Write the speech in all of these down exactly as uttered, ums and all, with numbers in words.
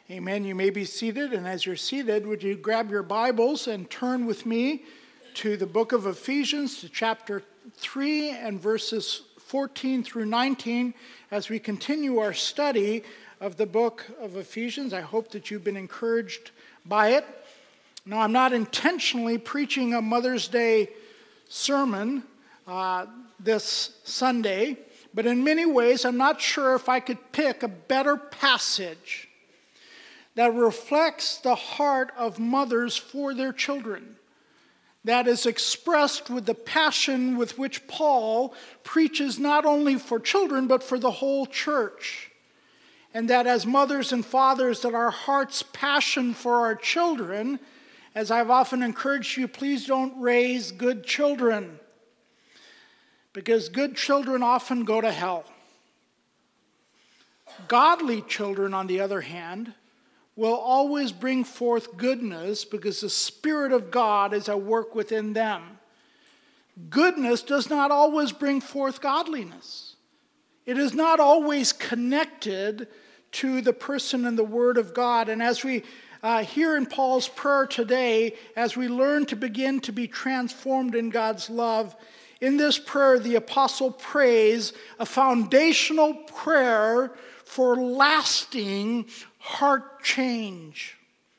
Amen. You may be seated, and as you're seated, would you grab your Bibles and turn with me to the book of Ephesians, to chapter three and verses fourteen through nineteen, as we continue our study of the book of Ephesians. I hope that you've been encouraged by it. Now, I'm not intentionally preaching a Mother's Day sermon uh, this Sunday, but in many ways, I'm not sure if I could pick a better passage that reflects the heart of mothers for their children, that is expressed with the passion with which Paul preaches not only for children, but for the whole church. And that as mothers and fathers, that our heart's passion for our children, as I've often encouraged you, please don't raise good children, because good children often go to hell. Godly children, on the other hand, will always bring forth goodness because the Spirit of God is at work within them. Goodness does not always bring forth godliness. It is not always connected to the person and the Word of God. And as we uh, hear in Paul's prayer today, as we learn to begin to be transformed in God's love, in this prayer the apostle prays a foundational prayer for lasting heart change.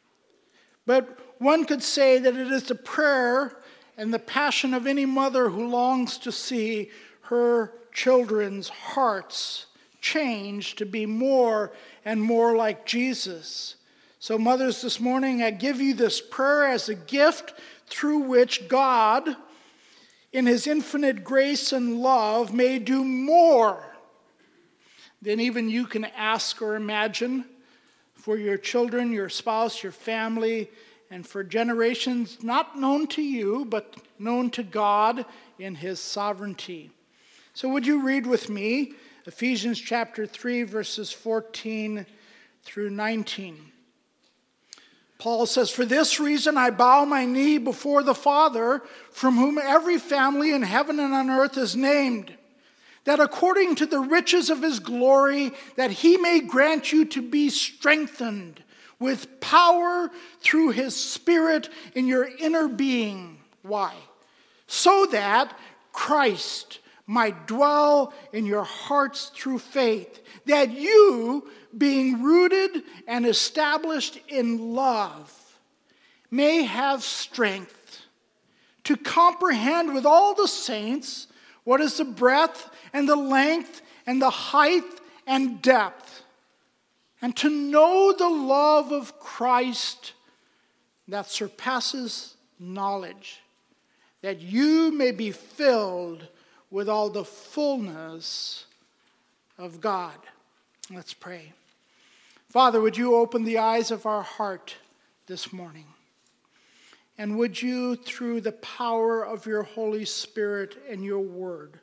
But one could say that it is the prayer and the passion of any mother who longs to see her children's hearts change to be more and more like Jesus. So mothers, this morning I give you this prayer as a gift through which God, in his infinite grace and love, may do more than even you can ask or imagine for your children, your spouse, your family, and for generations not known to you, but known to God in his sovereignty. So would you read with me Ephesians chapter three, verses fourteen through nineteen. Paul says, "For this reason I bow my knee before the Father, from whom every family in heaven and on earth is named, that according to the riches of his glory, that he may grant you to be strengthened with power through his Spirit in your inner being." Why? "So that Christ might dwell in your hearts through faith, that you, being rooted and established in love, may have strength to comprehend with all the saints what is the breadth and the length and the height and depth, and to know the love of Christ that surpasses knowledge, that you may be filled with all the fullness of God." Let's pray. Father, would you open the eyes of our heart this morning? And would you, through the power of your Holy Spirit and your word,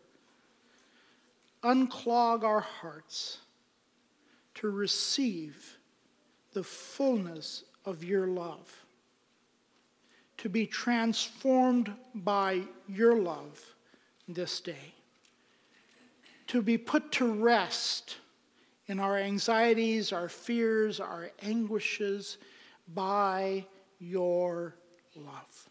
unclog our hearts to receive the fullness of your love, to be transformed by your love this day, to be put to rest in our anxieties, our fears, our anguishes by your love.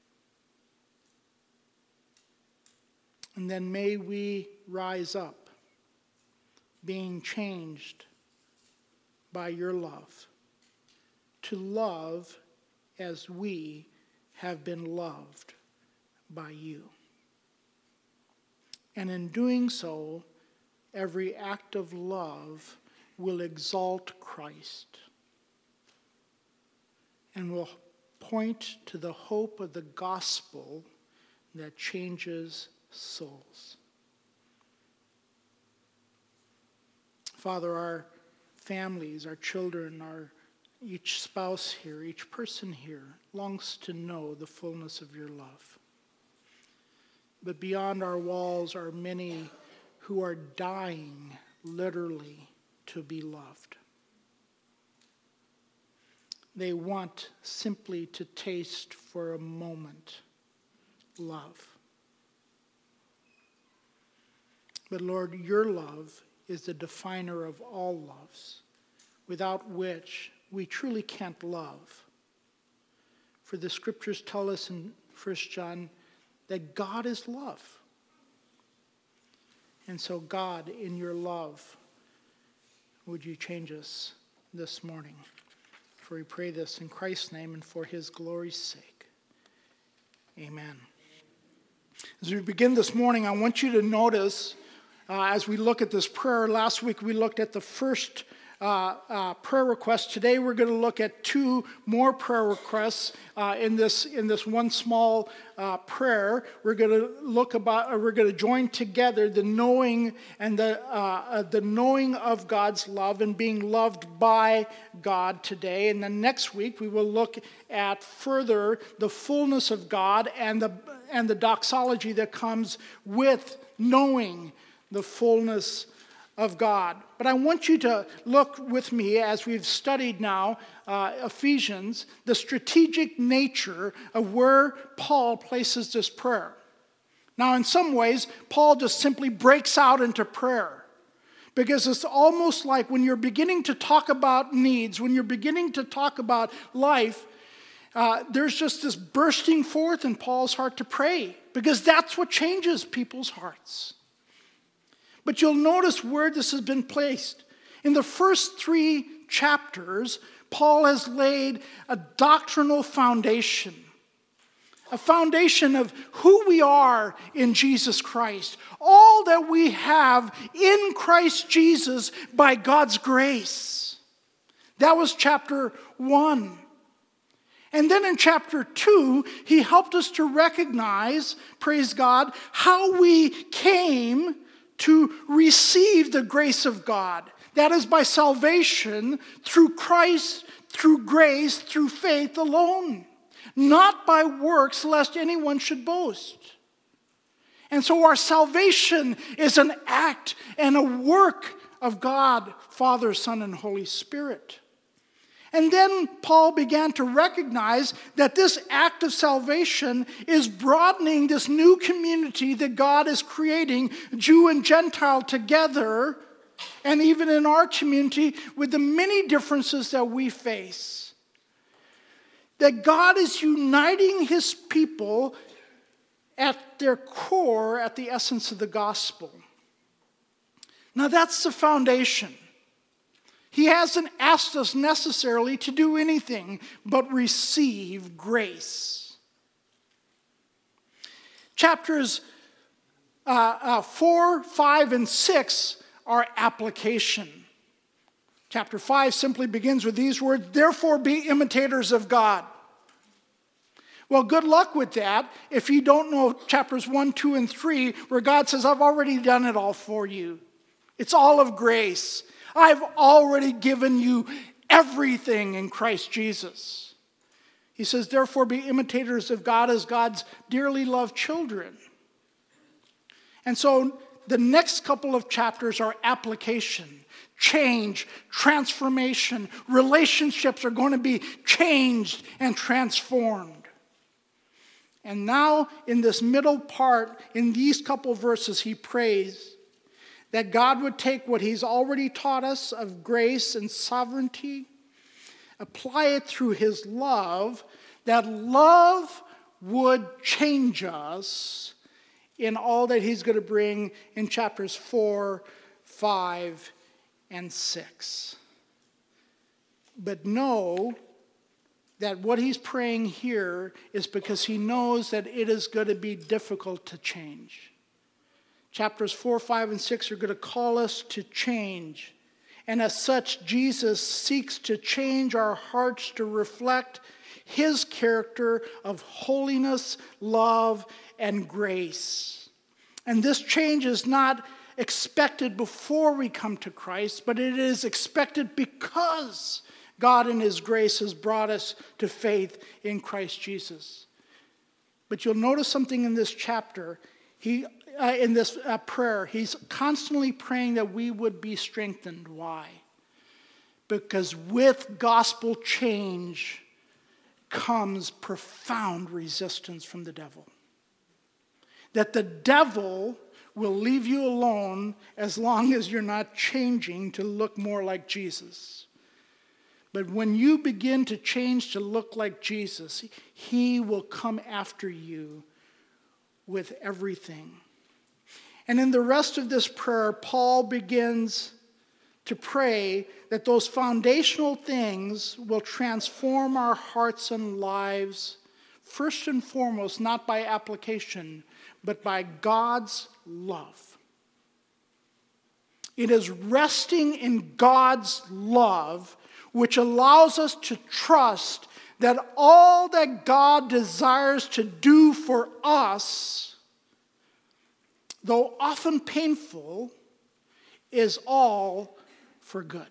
And then may we rise up, being changed by your love, to love as we have been loved by you. And in doing so, every act of love will exalt Christ and will point to the hope of the gospel that changes souls. Father, our families, our children, our each spouse here, each person here longs to know the fullness of your love. But beyond our walls are many who are dying, literally, to be loved. They want simply to taste for a moment love. But Lord, your love is the definer of all loves, without which we truly can't love. For the scriptures tell us in First John that God is love. And so God, in your love, would you change us this morning? For we pray this in Christ's name and for his glory's sake. Amen. As we begin this morning, I want you to notice, uh, as we look at this prayer, last week we looked at the first uh, uh, prayer request. Today we're going to look at two more prayer requests uh, in this in this one small uh, prayer. We're going to look about. Or we're going to join together the knowing and the uh, uh, the knowing of God's love and being loved by God today. And then next week we will look at further the fullness of God and the and the doxology that comes with knowing the fullness of God. But I want you to look with me as we've studied now uh, Ephesians, the strategic nature of where Paul places this prayer. Now, in some ways, Paul just simply breaks out into prayer. Because it's almost like when you're beginning to talk about needs, when you're beginning to talk about life, uh, there's just this bursting forth in Paul's heart to pray. Because that's what changes people's hearts. But you'll notice where this has been placed. In the first three chapters, Paul has laid a doctrinal foundation. A foundation of who we are in Jesus Christ. All that we have in Christ Jesus by God's grace. That was chapter one. And then in chapter two, he helped us to recognize, praise God, how we came to receive the grace of God. That is by salvation through Christ, through grace, through faith alone. Not by works, lest anyone should boast. And so our salvation is an act and a work of God, Father, Son, and Holy Spirit. And then Paul began to recognize that this act of salvation is broadening this new community that God is creating, Jew and Gentile together, and even in our community with the many differences that we face. That God is uniting his people at their core, at the essence of the gospel. Now that's the foundation. He hasn't asked us necessarily to do anything but receive grace. Chapters uh, uh, four, five, and six are application. Chapter five simply begins with these words, therefore be imitators of God. Well, good luck with that if you don't know chapters one, two, and three, where God says, I've already done it all for you. It's all of grace. I've already given you everything in Christ Jesus. He says, therefore be imitators of God as God's dearly loved children. And so the next couple of chapters are application, change, transformation. Relationships are going to be changed and transformed. And now in this middle part, in these couple verses, he prays that God would take what he's already taught us of grace and sovereignty, apply it through his love, that love would change us in all that he's going to bring in chapters four, five, and six. But know that what he's praying here is because he knows that it is going to be difficult to change. Chapters four, five, and six are going to call us to change. And as such, Jesus seeks to change our hearts to reflect his character of holiness, love, and grace. And this change is not expected before we come to Christ, but it is expected because God in his grace has brought us to faith in Christ Jesus. But you'll notice something in this chapter. He Uh, in this uh, prayer, he's constantly praying that we would be strengthened. Why? Because with gospel change comes profound resistance from the devil. That the devil will leave you alone as long as you're not changing to look more like Jesus. But when you begin to change to look like Jesus, he will come after you with everything. And in the rest of this prayer, Paul begins to pray that those foundational things will transform our hearts and lives, first and foremost, not by application, but by God's love. It is resting in God's love which allows us to trust that all that God desires to do for us, though often painful, is all for good.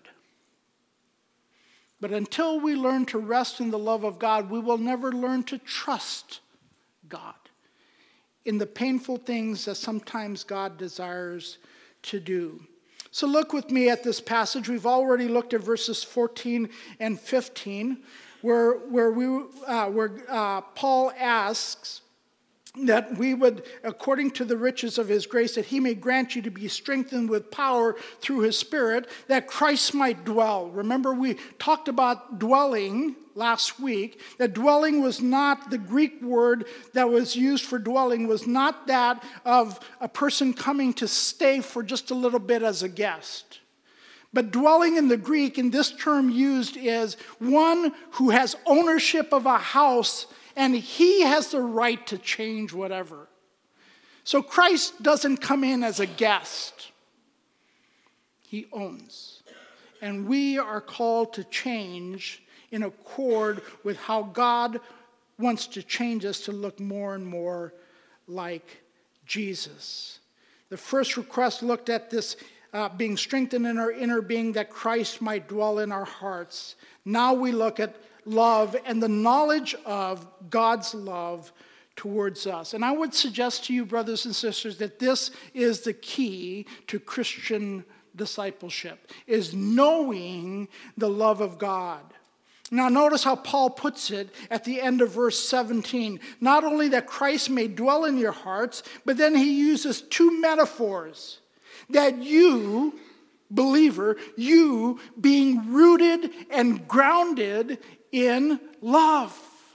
But until we learn to rest in the love of God, we will never learn to trust God in the painful things that sometimes God desires to do. So look with me at this passage. We've already looked at verses fourteen and fifteen, where, where, we, uh, where uh, Paul asks that we would, according to the riches of his grace, that he may grant you to be strengthened with power through his Spirit, that Christ might dwell. Remember, we talked about dwelling last week, that dwelling was not, the Greek word that was used for dwelling was not that of a person coming to stay for just a little bit as a guest. But dwelling in the Greek, in this term used, is one who has ownership of a house and he has the right to change whatever. So Christ doesn't come in as a guest. He owns. And we are called to change in accord with how God wants to change us to look more and more like Jesus. The first request looked at this uh, being strengthened in our inner being, that Christ might dwell in our hearts. Now we look at love and the knowledge of God's love towards us. And I would suggest to you, brothers and sisters, that this is the key to Christian discipleship, is knowing the love of God. Now notice how Paul puts it at the end of verse seventeen. Not only that Christ may dwell in your hearts, but then he uses two metaphors. That you, believer, you being rooted and grounded in love.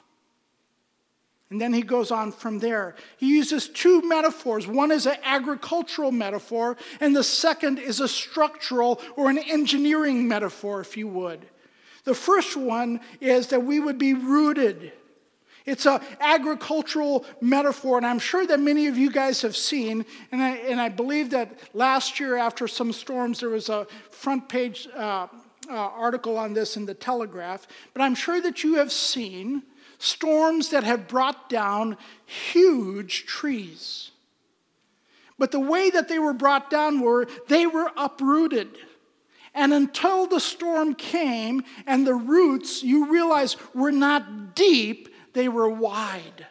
And then he goes on from there. He uses two metaphors. One is an agricultural metaphor, and the second is a structural or an engineering metaphor, if you would. The first one is that we would be rooted. It's an agricultural metaphor, and I'm sure that many of you guys have seen, and I, and I believe that last year after some storms there was a front page uh, uh, article on this in the Telegraph, but I'm sure that you have seen storms that have brought down huge trees. But the way that they were brought down were, they were uprooted. And until the storm came and the roots, you realize, were not deep, they were wide.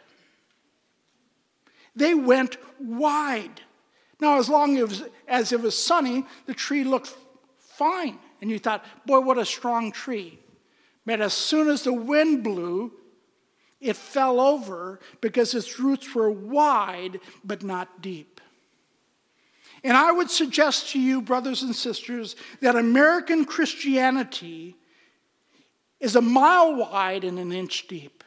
They went wide. Now, as long as, as it was sunny, the tree looked fine. And you thought, boy, what a strong tree. But as soon as the wind blew, it fell over because its roots were wide but not deep. And I would suggest to you, brothers and sisters, that American Christianity is a mile wide and an inch deep.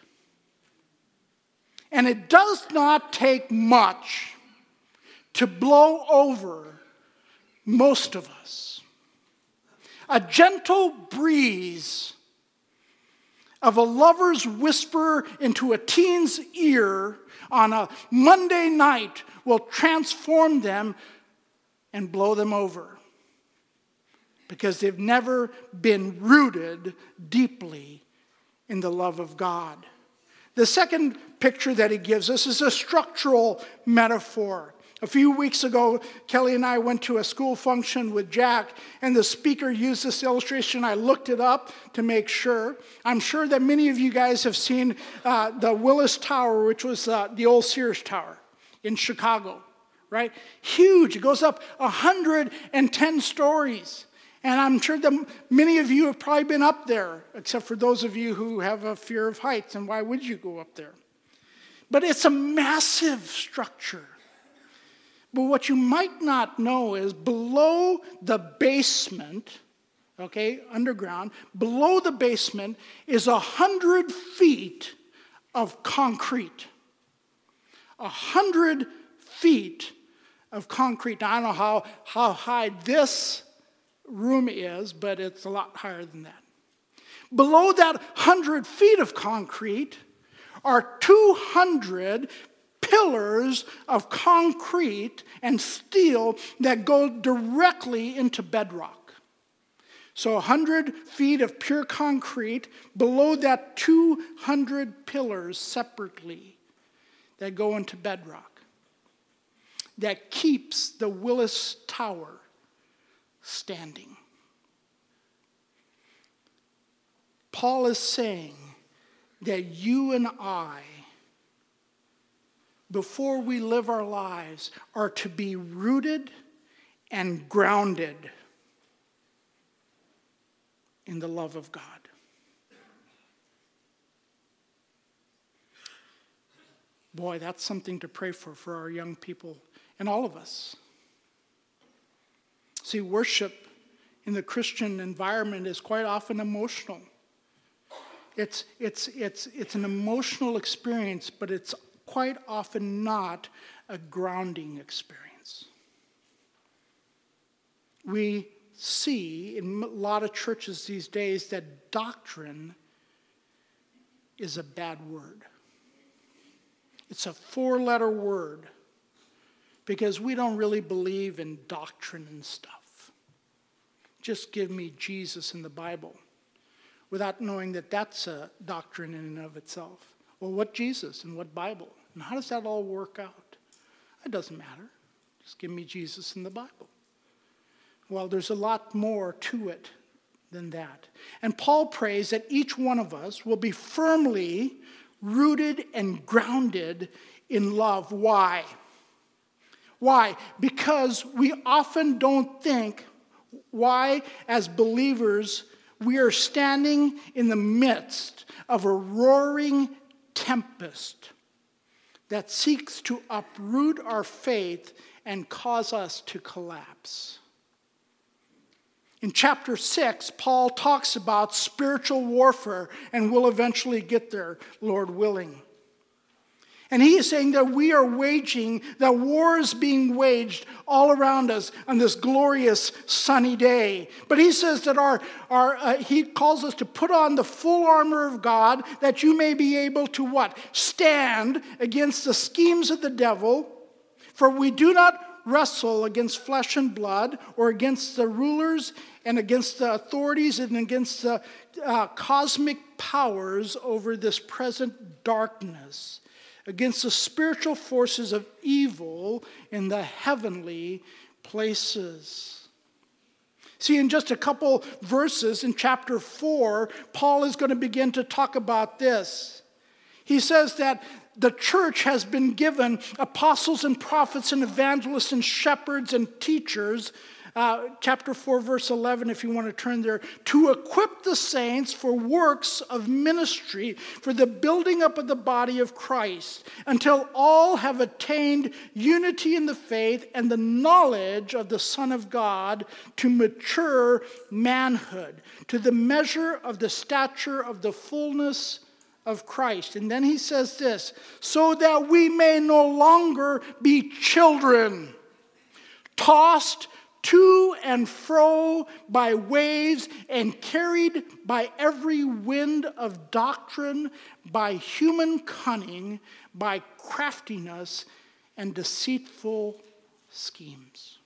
And it does not take much to blow over most of us. A gentle breeze of a lover's whisper into a teen's ear on a Monday night will transform them and blow them over, because they've never been rooted deeply in the love of God. The second picture that he gives us is a structural metaphor. A few weeks ago, Kelly and I went to a school function with Jack, and the speaker used this illustration. I looked it up to make sure. I'm sure that many of you guys have seen uh, the Willis Tower, which was uh, the old Sears Tower in Chicago, right? Huge. It goes up one hundred ten stories. And I'm sure that many of you have probably been up there, except for those of you who have a fear of heights, and why would you go up there? But it's a massive structure. But what you might not know is below the basement okay, underground, below the basement is a hundred feet of concrete. A hundred feet of concrete. Now, I don't know how, how high this room is, but it's a lot higher than that. Below that hundred feet of concrete are two hundred pillars of concrete and steel that go directly into bedrock. So one hundred feet of pure concrete, below that two hundred pillars separately that go into bedrock, that keeps the Willis Tower standing. Paul is saying that you and I, before we live our lives, are to be rooted and grounded in the love of God. Boy, that's something to pray for, for our young people and all of us. See, worship in the Christian environment is quite often emotional. It's, it's, it's, it's an emotional experience, but it's quite often not a grounding experience. We see in a lot of churches these days that doctrine is a bad word. It's a four-letter word because we don't really believe in doctrine and stuff. Just give me Jesus and the Bible, without knowing that that's a doctrine in and of itself. Well, what Jesus and what Bible? And how does that all work out? It doesn't matter. Just give me Jesus and the Bible. Well, there's a lot more to it than that. And Paul prays that each one of us will be firmly rooted and grounded in love. Why? Why? Because we often don't think why, as believers, we are standing in the midst of a roaring tempest that seeks to uproot our faith and cause us to collapse. In chapter six, Paul talks about spiritual warfare, and we'll eventually get there, Lord willing. And he is saying that we are waging, that war is being waged all around us on this glorious sunny day. But he says that our, our uh, he calls us to put on the full armor of God, that you may be able to what? Stand against the schemes of the devil. For we do not wrestle against flesh and blood, or against the rulers and against the authorities and against the uh, cosmic powers over this present darkness, against the spiritual forces of evil in the heavenly places. See, in just a couple verses in chapter four, Paul is going to begin to talk about this. He says that the church has been given apostles and prophets and evangelists and shepherds and teachers, uh, chapter four, verse eleven, if you want to turn there, to equip the saints for works of ministry, for the building up of the body of Christ, until all have attained unity in the faith and the knowledge of the Son of God, to mature manhood, to the measure of the stature of the fullness of Christ. And then he says this, so that we may no longer be children, tossed to and fro by waves and carried by every wind of doctrine, by human cunning, by craftiness and deceitful schemes.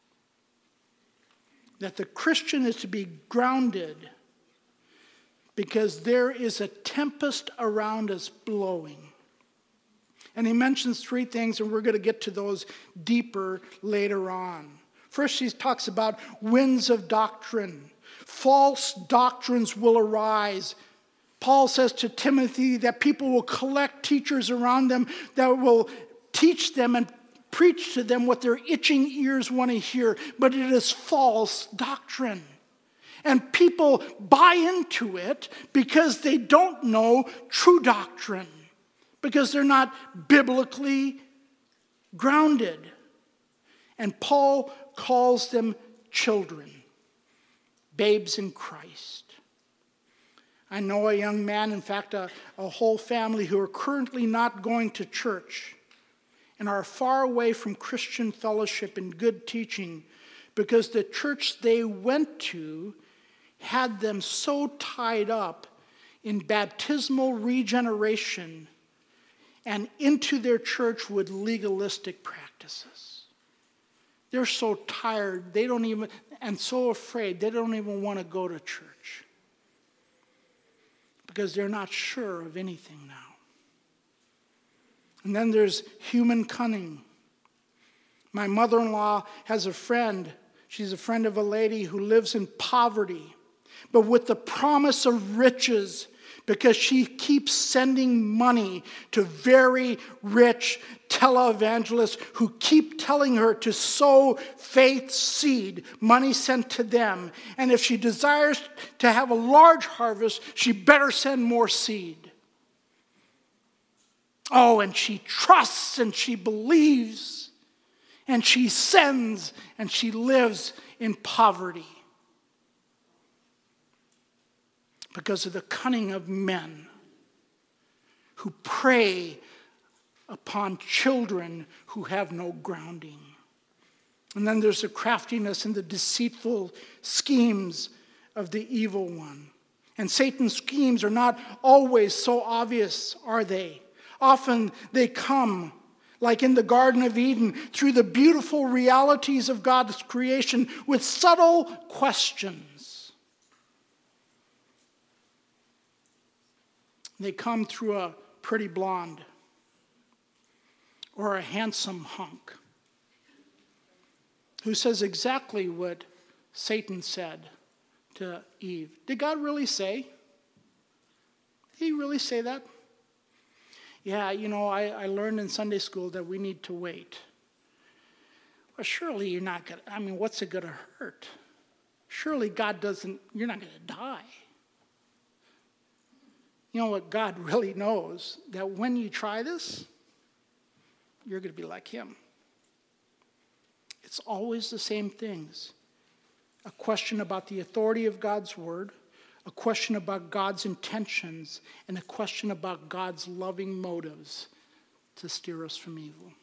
That the Christian is to be grounded because there is a tempest around us blowing. And he mentions three things, and we're going to get to those deeper later on. First, he talks about winds of doctrine. False doctrines will arise. Paul says to Timothy that people will collect teachers around them that will teach them and preach to them what their itching ears want to hear, but it is false doctrine. And people buy into it because they don't know true doctrine, because they're not biblically grounded. And Paul calls them children. babes in Christ. I know a young man, in fact, a, a whole family who are currently not going to church and are far away from Christian fellowship and good teaching because the church they went to had them so tied up in baptismal regeneration and into their church with legalistic practices. They're so tired, they don't even, and so afraid, they don't even want to go to church because they're not sure of anything now. And then there's human cunning. My mother-in-law has a friend. She's a friend of a lady who lives in poverty, but with the promise of riches, because she keeps sending money to very rich televangelists who keep telling her to sow faith seed, money sent to them. And if she desires to have a large harvest, she better send more seed. Oh, and she trusts and she believes and she sends and she lives in poverty because of the cunning of men who prey upon children who have no grounding. And then there's the craftiness and the deceitful schemes of the evil one. And Satan's schemes are not always so obvious, are they? Often they come, like in the Garden of Eden, through the beautiful realities of God's creation with subtle questions. They come through a pretty blonde or a handsome hunk who says exactly what Satan said to Eve. Did God really say? Did he really say that? Yeah, you know, I, I learned in Sunday school that we need to wait. Well, surely you're not going to, I mean, what's it going to hurt? Surely God doesn't, you're not going to die. You know what God really knows? That when you try this, you're going to be like him. It's always the same things. A question about the authority of God's word, a question about God's intentions, and a question about God's loving motives to steer us from evil.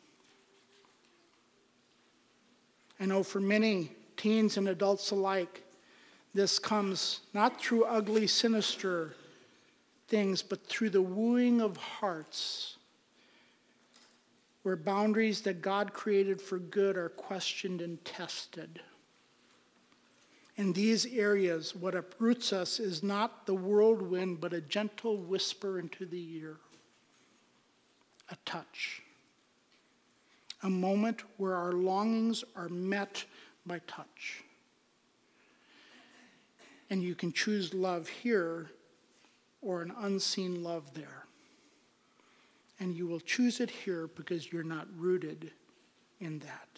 I know for many teens and adults alike, this comes not through ugly, sinister things, but through the wooing of hearts, where boundaries that God created for good are questioned and tested. In these areas, what uproots us is not the whirlwind, but a gentle whisper into the ear, a touch, a moment where our longings are met by touch. And you can choose love here or an unseen love there. And you will choose it here because you're not rooted in that.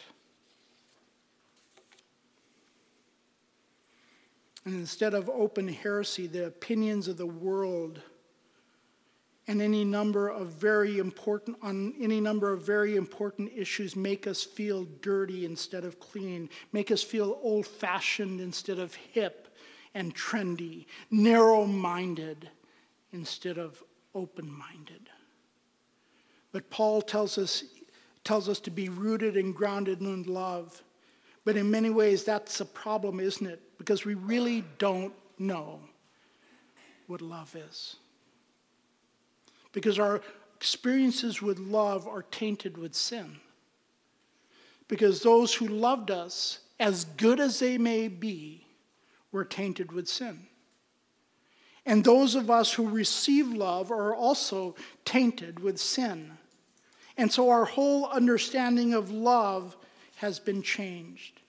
And instead of open heresy, the opinions of the world and any number of very important, on any number of very important issues make us feel dirty instead of clean, make us feel old-fashioned instead of hip and trendy, narrow-minded instead of open-minded. But Paul tells us, tells us to be rooted and grounded in love. But in many ways, that's a problem, isn't it? Because we really don't know what love is. Because our experiences with love are tainted with sin. Because those who loved us, as good as they may be, were tainted with sin. And those of us who receive love are also tainted with sin. And so our whole understanding of love has been changed.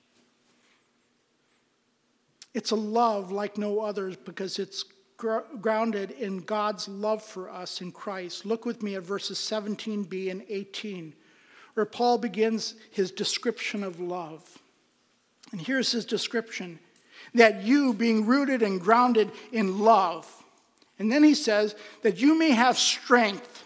It's a love like no others because it's gr- grounded in God's love for us in Christ. Look with me at verses seventeen b and eighteen, where Paul begins his description of love. And here's his description, that you being rooted and grounded in love. And then he says that you may have strength.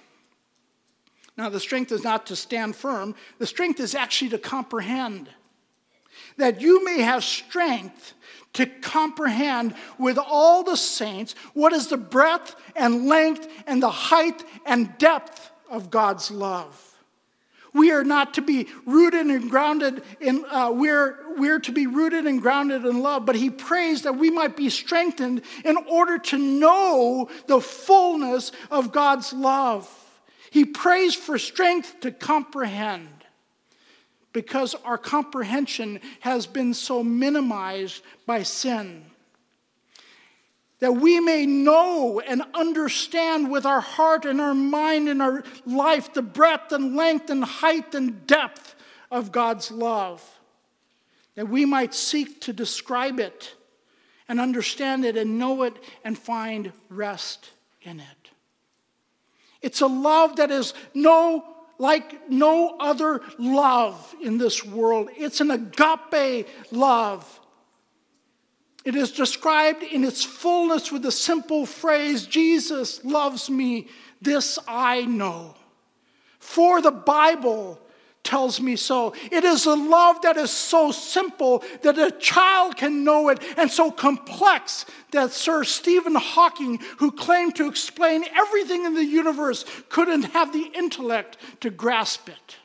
Now the strength is not to stand firm. The strength is actually to comprehend. that you may have strength to comprehend with all the saints what is the breadth and length and the height and depth of God's love. We are not to be rooted and grounded in, uh, we're, we're to be rooted and grounded in love, but he prays that we might be strengthened in order to know the fullness of God's love. He prays for strength to comprehend, because our comprehension has been so minimized by sin. That we may know and understand with our heart and our mind and our life the breadth and length and height and depth of God's love. That we might seek to describe it and understand it and know it and find rest in it. It's a love that is no like no other love in this world. It's an agape love. It is described in its fullness with the simple phrase, Jesus loves me, this I know. For the Bible tells me so. It is a love that is so simple that a child can know it, and so complex that Sir Stephen Hawking, who claimed to explain everything in the universe, couldn't have the intellect to grasp it.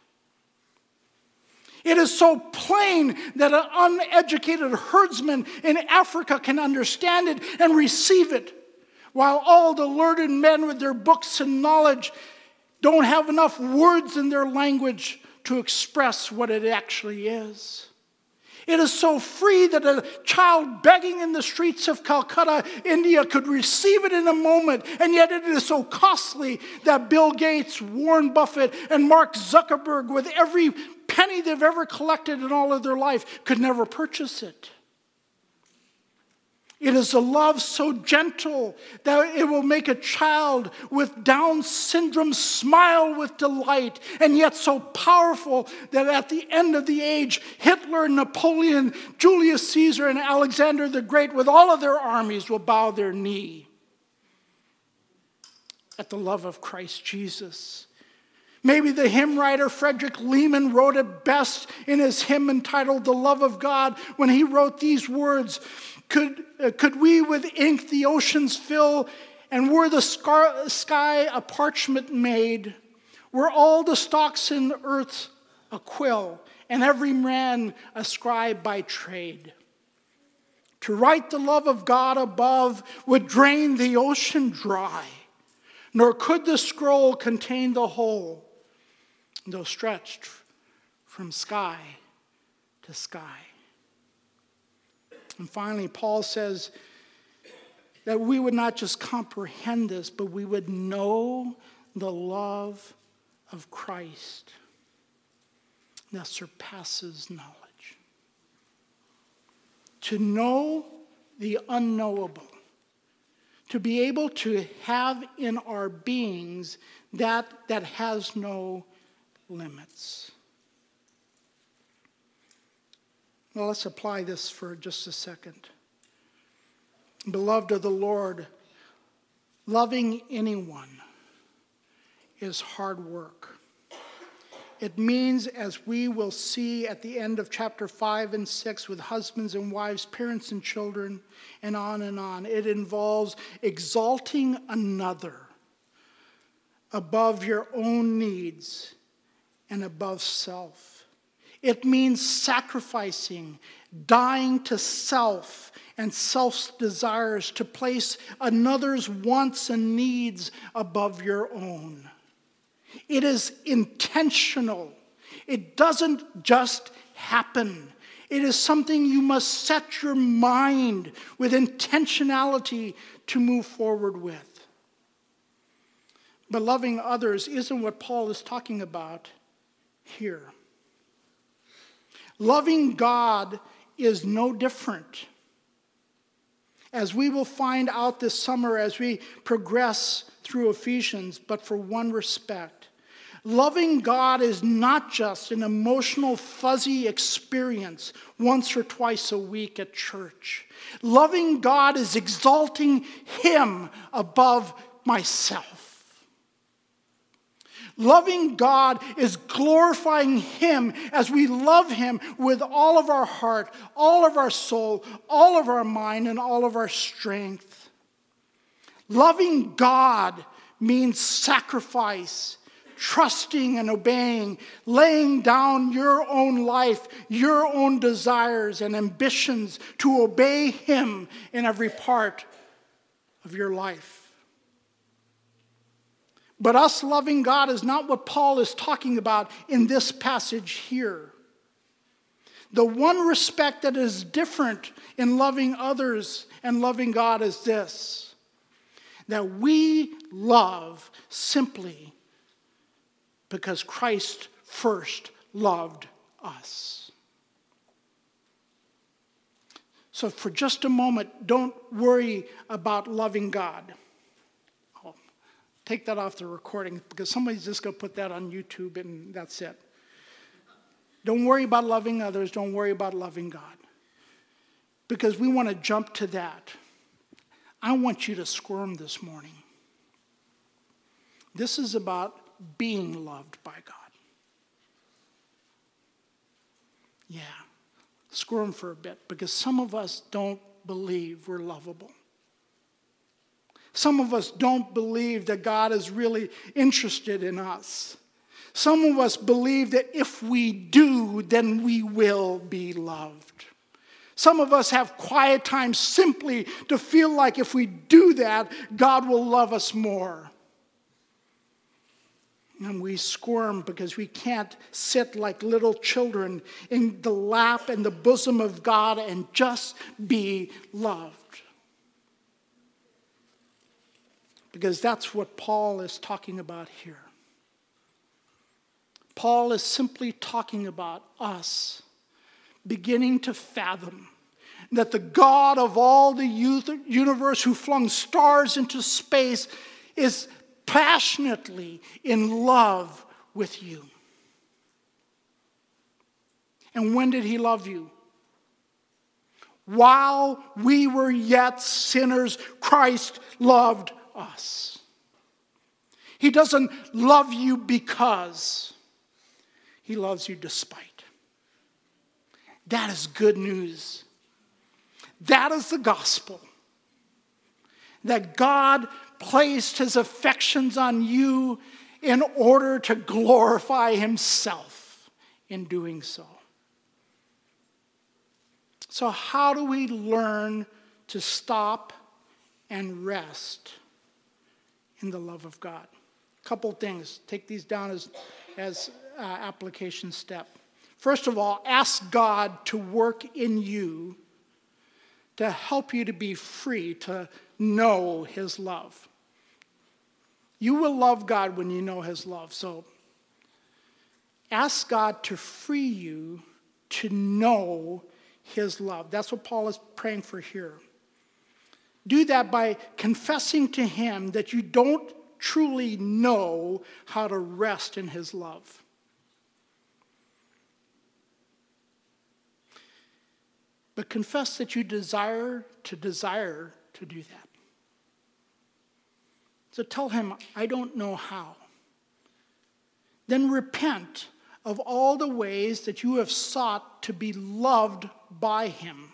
It is so plain that an uneducated herdsman in Africa can understand it and receive it, while all the learned men with their books and knowledge don't have enough words in their language to express what it actually is. It is so free that a child begging in the streets of Calcutta, India, could receive it in a moment, and yet it is so costly that Bill Gates, Warren Buffett, and Mark Zuckerberg, with every penny they've ever collected in all of their life, could never purchase it. It is a love so gentle that it will make a child with Down syndrome smile with delight, and yet so powerful that at the end of the age, Hitler, Napoleon, Julius Caesar, and Alexander the Great, with all of their armies, will bow their knee at the love of Christ Jesus. Maybe the hymn writer Frederick Lehman wrote it best in his hymn entitled The Love of God, when he wrote these words, Could, uh, could we with ink the oceans fill, and were the scar- sky a parchment made, were all the stalks in earth a quill, and every man a scribe by trade? To write the love of God above would drain the ocean dry, nor could the scroll contain the whole, though stretched from sky to sky. And finally, Paul says that we would not just comprehend this, but we would know the love of Christ that surpasses knowledge. To know the unknowable. To be able to have in our beings that that has no limits. Well, let's apply this for just a second. Beloved of the Lord, loving anyone is hard work. It means, as we will see at the end of chapter five and six with husbands and wives, parents and children, and on and on, it involves exalting another above your own needs and above self. It means sacrificing, dying to self and self's desires to place another's wants and needs above your own. It is intentional. It doesn't just happen. It is something you must set your mind with intentionality to move forward with. But loving others isn't what Paul is talking about here. Loving God is no different. As we will find out this summer as we progress through Ephesians, but for one respect. Loving God is not just an emotional, fuzzy experience once or twice a week at church. Loving God is exalting Him above myself. Loving God is glorifying Him as we love Him with all of our heart, all of our soul, all of our mind, and all of our strength. Loving God means sacrifice, trusting and obeying, laying down your own life, your own desires and ambitions to obey Him in every part of your life. But us loving God is not what Paul is talking about in this passage here. The one respect that is different in loving others and loving God is this: that we love simply because Christ first loved us. So for just a moment, don't worry about loving God. I'll take that off the recording because somebody's just going to put that on YouTube and that's it. Don't worry about loving others. Don't worry about loving God. Because we want to jump to that. I want you to squirm this morning. This is about being loved by God. Yeah, squirm for a bit because some of us don't believe we're lovable. Some of us don't believe that God is really interested in us. Some of us believe that if we do, then we will be loved. Some of us have quiet time simply to feel like if we do that, God will love us more. And we squirm because we can't sit like little children in the lap and the bosom of God and just be loved. Because that's what Paul is talking about here. Paul is simply talking about us beginning to fathom that the God of all the universe who flung stars into space is passionately in love with you. And when did He love you? While we were yet sinners, Christ loved us. He doesn't love you because. He loves you despite. That is good news. That is the gospel. That God placed His affections on you in order to glorify Himself in doing so. So how do we learn to stop and rest in the love of God? A couple things. Take these down as, as uh, application step. First of all, ask God to work in you to help you to be free to know His love. You will love God when you know His love. So ask God to free you to know His love. That's what Paul is praying for here. Do that by confessing to Him that you don't truly know how to rest in His love. But confess that you desire to desire to do that. So tell Him, I don't know how. Then repent of all the ways that you have sought to be loved by Him.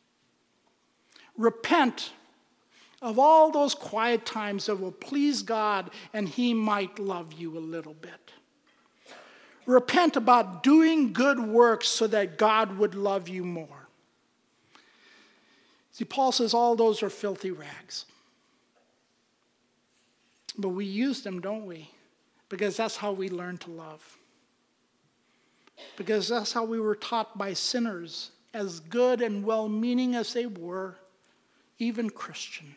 Repent of all those quiet times that will please God and He might love you a little bit. Repent about doing good works so that God would love you more. See, Paul says all those are filthy rags. But we use them, don't we? Because that's how we learn to love. Because that's how we were taught by sinners, as good and well-meaning as they were, even Christian,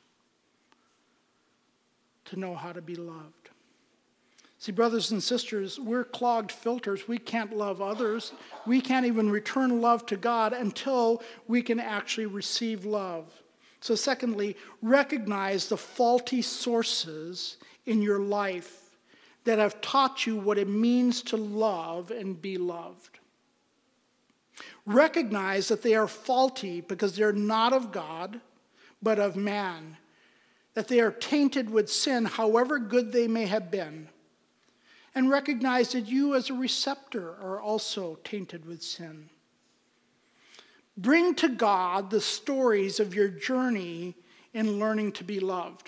to know how to be loved. See, brothers and sisters, we're clogged filters. We can't love others. We can't even return love to God until we can actually receive love. So secondly, recognize the faulty sources in your life that have taught you what it means to love and be loved. Recognize that they are faulty because they're not of God, but of man. That they are tainted with sin, however good they may have been. and recognize that you as a receptor are also tainted with sin. Bring to God the stories of your journey in learning to be loved.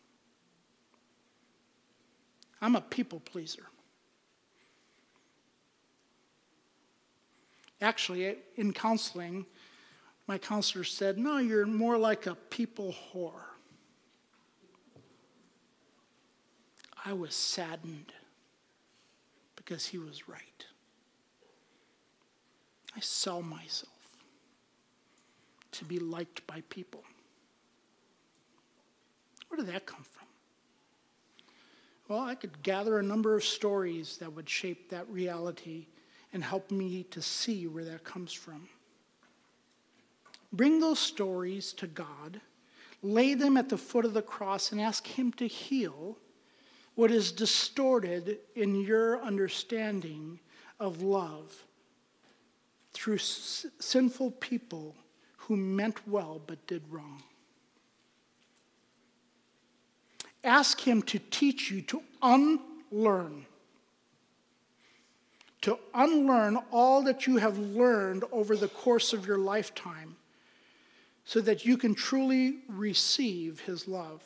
I'm a people pleaser. Actually, in counseling, my counselor said, no, you're more like a people whore. I was saddened because he was right. I sell myself to be liked by people. Where did that come from? Well, I could gather a number of stories that would shape that reality and help me to see where that comes from. Bring those stories to God, lay them at the foot of the cross, and ask him to heal what is distorted in your understanding of love through s- sinful people who meant well but did wrong. Ask him to teach you to unlearn. To unlearn all that you have learned over the course of your lifetime so that you can truly receive his love.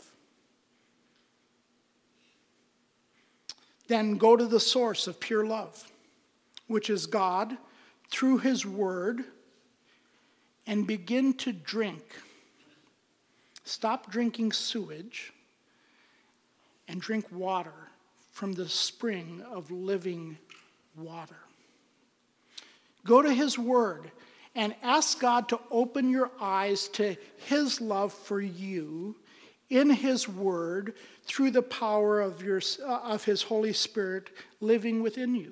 Then go to the source of pure love, which is God, through his word, and begin to drink. Stop drinking sewage and drink water from the spring of living water. Go to his word and ask God to open your eyes to his love for you in his word through the power of, your, uh, of his Holy Spirit living within you.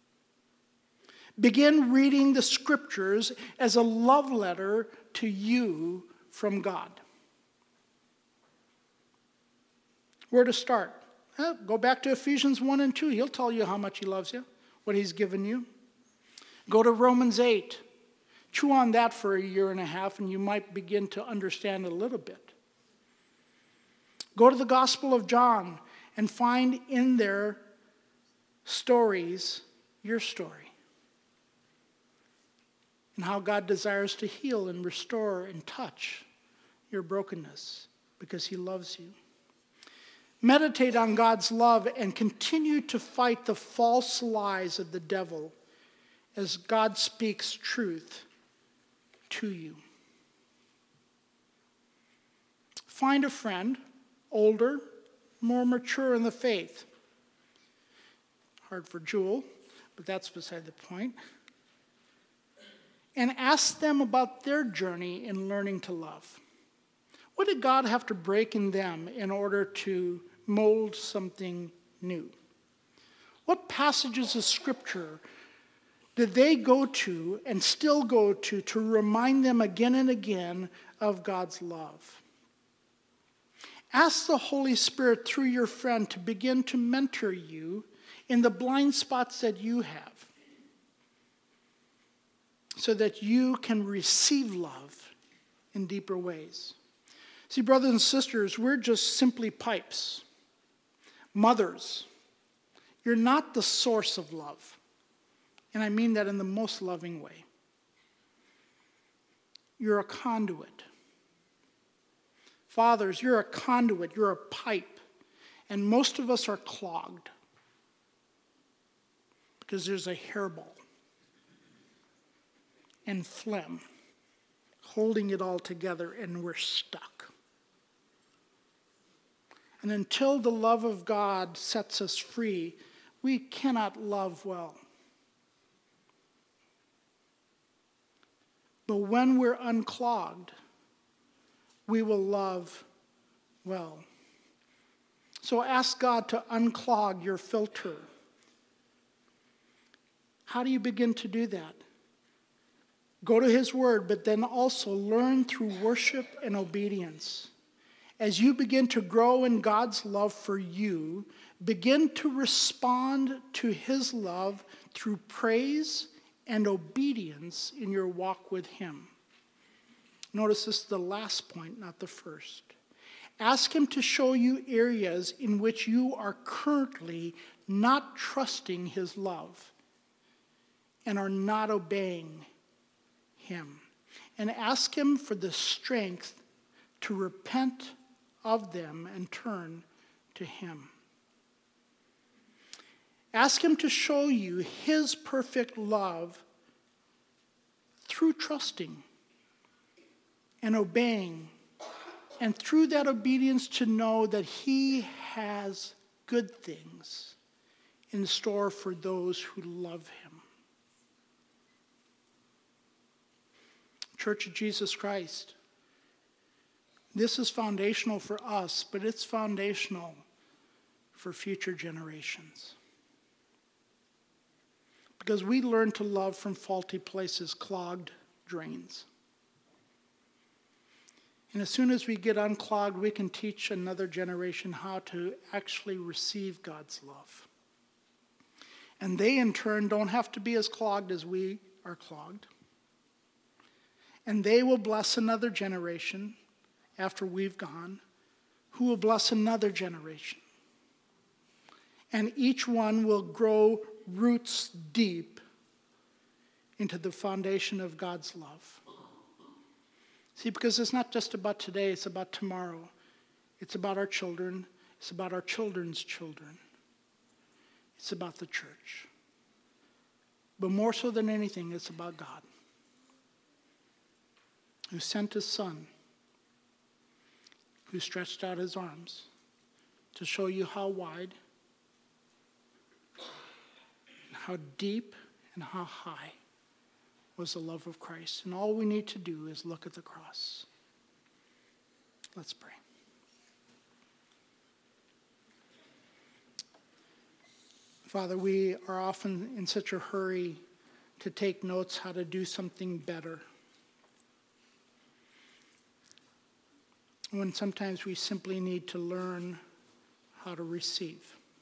Begin reading the scriptures as a love letter to you from God. Where to start? Eh, go back to Ephesians one and two. He'll tell you how much he loves you, what he's given you. Go to Romans eight. Chew on that for a year and a half, and you might begin to understand it a little bit. Go to the Gospel of John and find in their stories your story and how God desires to heal and restore and touch your brokenness because he loves you. Meditate on God's love and continue to fight the false lies of the devil as God speaks truth to you. Find a friend, older, more mature in the faith. Hard for Jewel, but that's beside the point. And ask them about their journey in learning to love. What did God have to break in them in order to mold something new? What passages of Scripture did they go to and still go to to remind them again and again of God's love? Ask the Holy Spirit through your friend to begin to mentor you in the blind spots that you have so that you can receive love in deeper ways. See, brothers and sisters, we're just simply pipes. Mothers, you're not the source of love. And I mean that in the most loving way. You're a conduit. Fathers, you're a conduit, you're a pipe. And most of us are clogged because there's a hairball and phlegm holding it all together, and we're stuck. And until the love of God sets us free, we cannot love well. But when we're unclogged, we will love well. So ask God to unclog your filter. How do you begin to do that? Go to his word, but then also learn through worship and obedience. As you begin to grow in God's love for you, begin to respond to his love through praise and obedience in your walk with him. Notice this is the last point, not the first. Ask him to show you areas in which you are currently not trusting his love and are not obeying him. And ask him for the strength to repent of them and turn to him. Ask him to show you his perfect love through trusting and obeying, and through that obedience to know that he has good things in store for those who love him. Church of Jesus Christ, this is foundational for us, but it's foundational for future generations. Because we learn to love from faulty places, clogged drains. And as soon as we get unclogged, we can teach another generation how to actually receive God's love. And they, in turn, don't have to be as clogged as we are clogged. And they will bless another generation after we've gone, who will bless another generation. And each one will grow roots deep into the foundation of God's love. See, because it's not just about today, it's about tomorrow. It's about our children. It's about our children's children. It's about the church. But more so than anything, it's about God, who sent his Son, who stretched out his arms to show you how wide, and how deep, and how high was the love of Christ. And all we need to do is look at the cross. Let's pray. Father, we are often in such a hurry to take notes how to do something better, when sometimes we simply need to learn how to receive.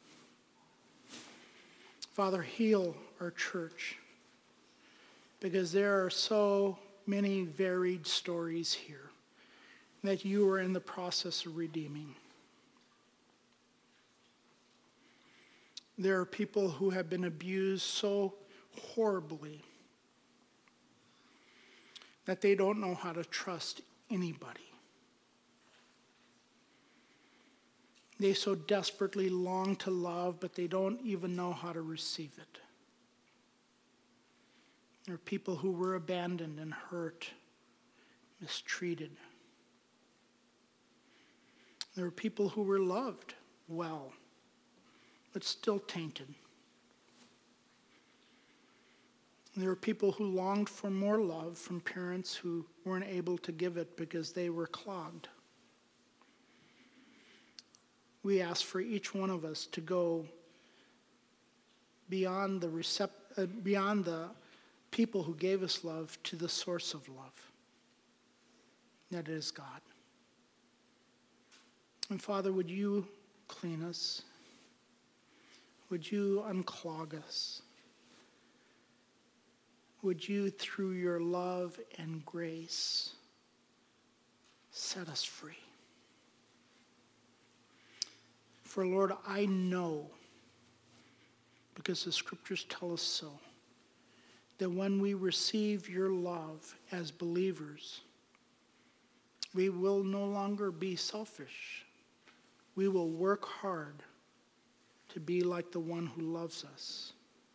Father, heal our church, because there are so many varied stories here that you are in the process of redeeming. There are people who have been abused so horribly that they don't know how to trust anybody. They so desperately long to love, but they don't even know how to receive it. There are people who were abandoned and hurt, mistreated. There are people who were loved well, but still tainted. There are people who longed for more love from parents who weren't able to give it because they were clogged. We ask for each one of us to go beyond the recept- uh, beyond the people who gave us love to the source of love, that is God. And Father, would you clean us? Would you unclog us? Would you, through your love and grace, set us free? For Lord, I know, because the scriptures tell us so, that when we receive your love as believers, we will no longer be selfish. We will work hard to be like the one who loves us.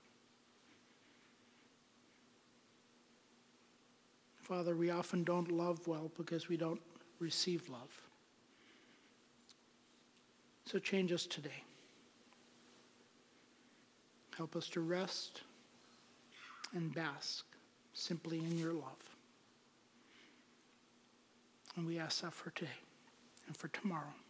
Father, we often don't love well because we don't receive love. So change us today. Help us to rest and bask simply in your love. And we ask that for today and for tomorrow.